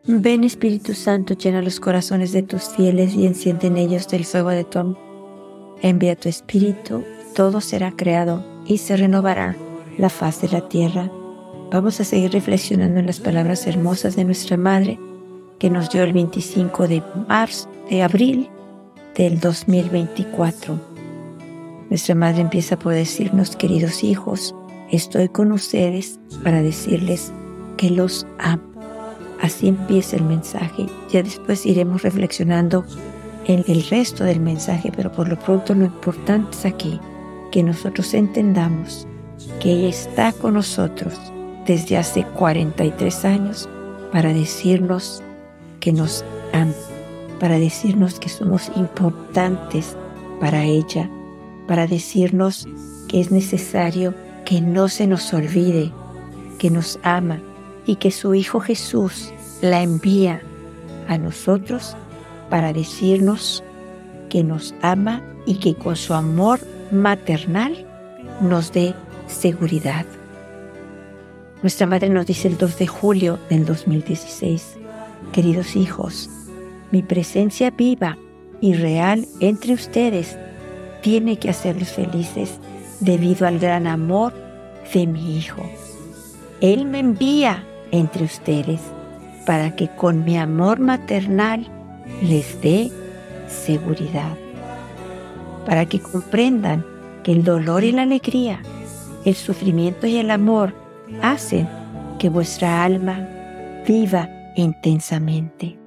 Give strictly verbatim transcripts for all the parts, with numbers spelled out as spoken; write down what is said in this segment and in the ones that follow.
Ven Espíritu Santo, llena los corazones de tus fieles y enciende en ellos el fuego de tu amor. Envía tu Espíritu, todo será creado y se renovará la faz de la tierra. Vamos a seguir reflexionando en las palabras hermosas de nuestra Madre, que nos dio el veinticinco de marzo, de abril del dos mil veinticuatro. Nuestra Madre empieza por decirnos: queridos hijos, estoy con ustedes para decirles que los amo. Así empieza el mensaje. Ya después iremos reflexionando en el resto del mensaje, pero por lo pronto lo importante es aquí que nosotros entendamos que ella está con nosotros desde hace cuarenta y tres años para decirnos que nos ama, para decirnos que somos importantes para ella, para decirnos que es necesario que no se nos olvide que nos ama y que su Hijo Jesús la envía a nosotros para decirnos que nos ama y que con su amor maternal nos dé seguridad. Nuestra Madre nos dice el dos de julio del dos mil dieciséis: queridos hijos, mi presencia viva y real entre ustedes tiene que hacerlos felices debido al gran amor de mi Hijo. Él me envía entre ustedes para que con mi amor maternal les dé seguridad, para que comprendan que el dolor y la alegría, el sufrimiento y el amor hacen que vuestra alma viva intensamente,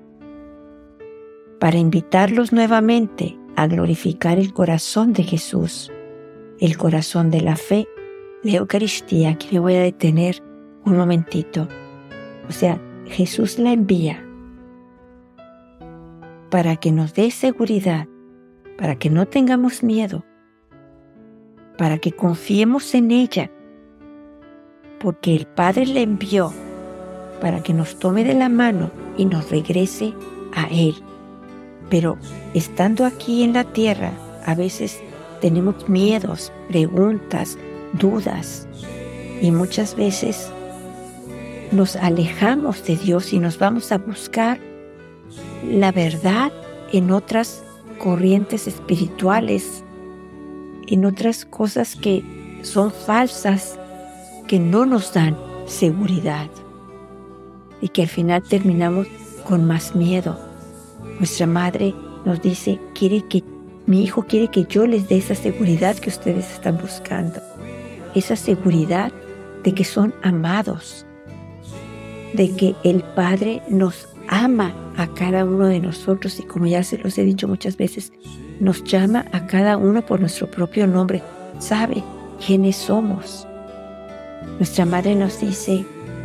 para invitarlos nuevamente a glorificar el corazón de Jesús, el corazón de la fe, la Eucaristía. Aquí me voy a detener un momentito. O sea, Jesús la envía para que nos dé seguridad, para que no tengamos miedo, para que confiemos en ella, porque el Padre la envió para que nos tome de la mano y nos regrese a Él. Pero estando aquí en la tierra, a veces tenemos miedos, preguntas, dudas, y muchas veces nos alejamos de Dios y nos vamos a buscar la verdad en otras corrientes espirituales, en otras cosas que son falsas, que no nos dan seguridad y que al final terminamos con más miedo. Nuestra Madre nos dice, quiere que mi Hijo quiere que yo les dé esa seguridad que ustedes están buscando, esa seguridad de que son amados, de que el Padre nos ama a cada uno de nosotros y, como ya se los he dicho muchas veces, nos llama a cada uno por nuestro propio nombre, sabe quiénes somos. Nuestra Madre nos dice,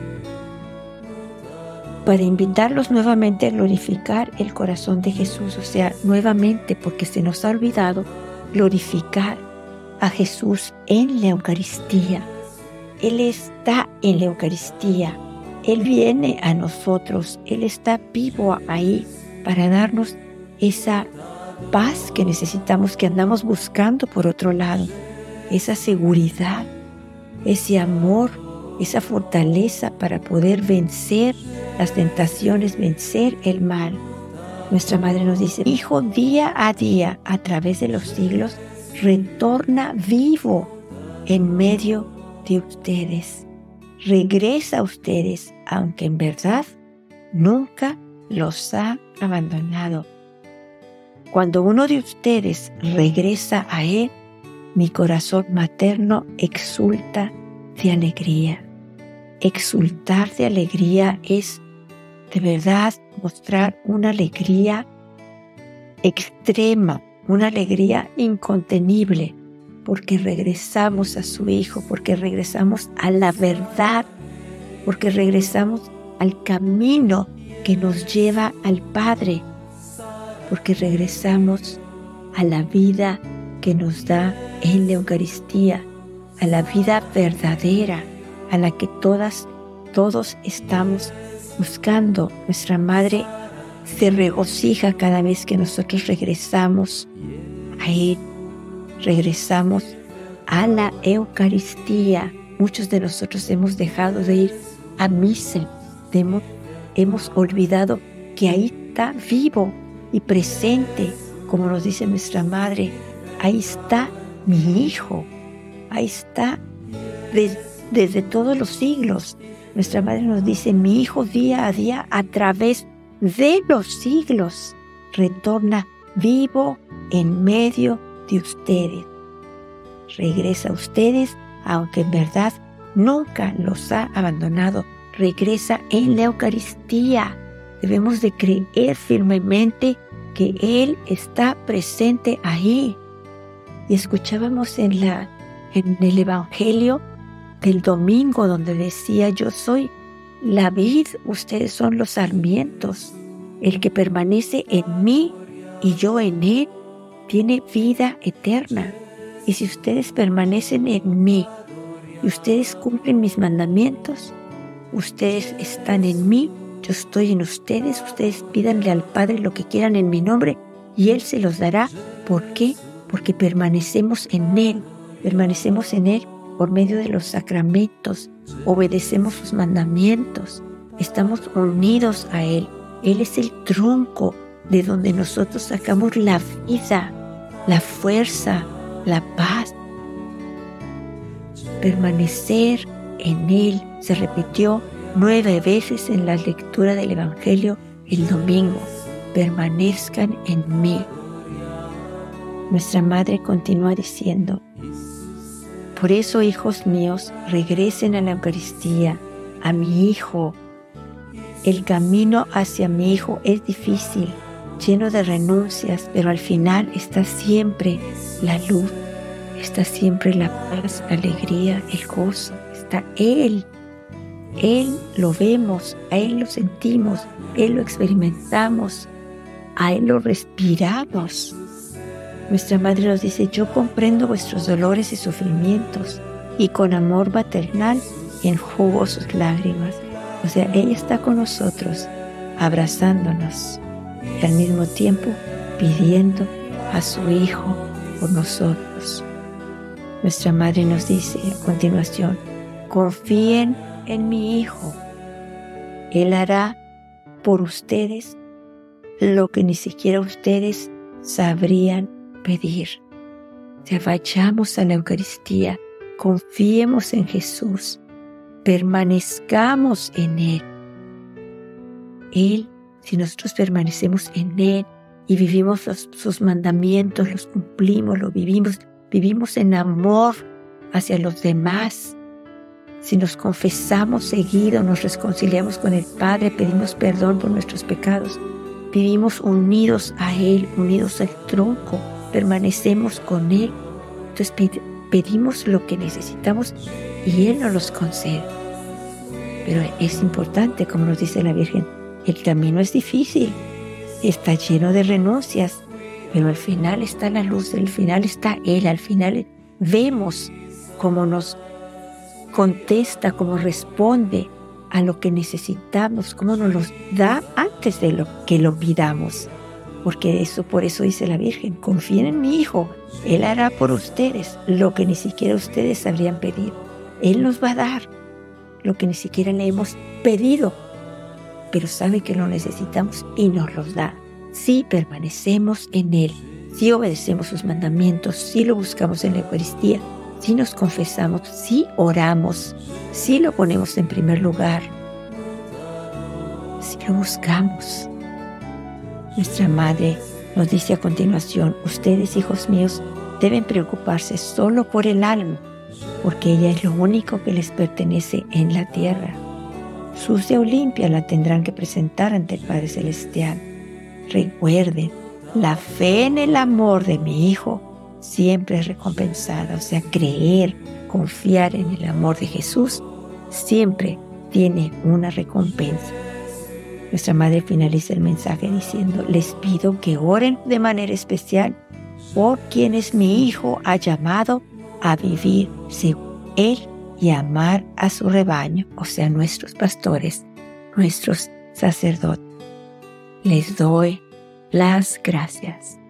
para invitarlos nuevamente a glorificar el corazón de Jesús, o sea, nuevamente, porque se nos ha olvidado glorificar a Jesús en la Eucaristía. Él está en la Eucaristía, Él viene a nosotros, Él está vivo ahí para darnos esa paz que necesitamos, que andamos buscando por otro lado, esa seguridad, ese amor, esa fortaleza para poder vencer las tentaciones, vencer el mal. Nuestra Madre nos dice, Hijo, día a día, a través de los siglos, retorna vivo en medio de ustedes. Regresa a ustedes, aunque en verdad nunca los ha abandonado. Cuando uno de ustedes regresa a Él, mi corazón materno exulta de alegría. Exultar de alegría es de verdad mostrar una alegría extrema, una alegría incontenible, porque regresamos a su Hijo, porque regresamos a la verdad, porque regresamos al camino que nos lleva al Padre, porque regresamos a la vida que nos da en la Eucaristía, a la vida verdadera, a la que todas, todos estamos buscando. Nuestra Madre se regocija cada vez que nosotros regresamos a Él, regresamos a la Eucaristía. Muchos de nosotros hemos dejado de ir a misa, hemos hemos olvidado que ahí está vivo y presente, como nos dice nuestra madre, ahí está mi hijo, ahí está des, desde todos los siglos. Nuestra madre nos dice, mi hijo día a día a través de los siglos retorna vivo en medio de ustedes. Regresa a ustedes, aunque en verdad nunca los ha abandonado. Regresa en la Eucaristía. Debemos de creer firmemente que Él está presente ahí. Y escuchábamos en, la, en el Evangelio del domingo donde decía, yo soy la vid, ustedes son los sarmientos. El que permanece en mí y yo en Él tiene vida eterna. Y si ustedes permanecen en mí y ustedes cumplen mis mandamientos, ustedes están en mí, yo estoy en ustedes, ustedes pídanle al Padre lo que quieran en mi nombre y Él se los dará. ¿Por qué? Porque permanecemos en Él, permanecemos en Él por medio de los sacramentos, obedecemos sus mandamientos, estamos unidos a Él. Él es el tronco de donde nosotros sacamos la vida, la fuerza, la paz. Permanecer en Él se repitió nueve veces en la lectura del Evangelio el domingo. Permanezcan en mí. Nuestra madre continúa diciendo, por eso, hijos míos, regresen a la Eucaristía, a mi Hijo. El camino hacia mi Hijo es difícil, lleno de renuncias, pero al final está siempre la luz, está siempre la paz, la alegría, el gozo. Está Él. Él lo vemos, a Él lo sentimos, Él lo experimentamos, a Él lo respiramos. Nuestra madre nos dice, yo comprendo vuestros dolores y sufrimientos, y con amor maternal enjugo sus lágrimas. O sea, ella está con nosotros, abrazándonos, y al mismo tiempo pidiendo a su Hijo por nosotros. Nuestra madre nos dice a continuación, confíen en mi Hijo. Él hará por ustedes lo que ni siquiera ustedes sabrían pedir. O sea, vayamos a la Eucaristía, confiemos en Jesús, permanezcamos en Él. Él, si nosotros permanecemos en Él y vivimos los, sus mandamientos, los cumplimos, los vivimos, vivimos en amor hacia los demás. Si nos confesamos seguido, nos reconciliamos con el Padre, pedimos perdón por nuestros pecados, vivimos unidos a Él, unidos al tronco, permanecemos con Él. Entonces pedimos lo que necesitamos y Él nos los concede. Pero es importante, como nos dice la Virgen, el camino es difícil, está lleno de renuncias, pero al final está la luz, al final está Él, al final vemos cómo nos contesta, cómo responde a lo que necesitamos, cómo nos los da antes de lo que lo pidamos. Porque eso, por eso dice la Virgen, confíen en mi Hijo, Él hará por ustedes lo que ni siquiera ustedes sabrían pedir. Él nos va a dar lo que ni siquiera le hemos pedido, pero sabe que lo necesitamos y nos los da. Si permanecemos en Él, si obedecemos sus mandamientos, si lo buscamos en la Eucaristía, si nos confesamos, si oramos, si lo ponemos en primer lugar, si lo buscamos. Nuestra Madre nos dice a continuación, ustedes, hijos míos, deben preocuparse solo por el alma, porque ella es lo único que les pertenece en la tierra. Sucia o limpia la tendrán que presentar ante el Padre Celestial. Recuerden, la fe en el amor de mi Hijo siempre es recompensada. O sea, creer, confiar en el amor de Jesús siempre tiene una recompensa. Nuestra Madre finaliza el mensaje diciendo, les pido que oren de manera especial por quienes mi Hijo ha llamado a vivir según Él y a amar a su rebaño, o sea, nuestros pastores, nuestros sacerdotes. Les doy las gracias.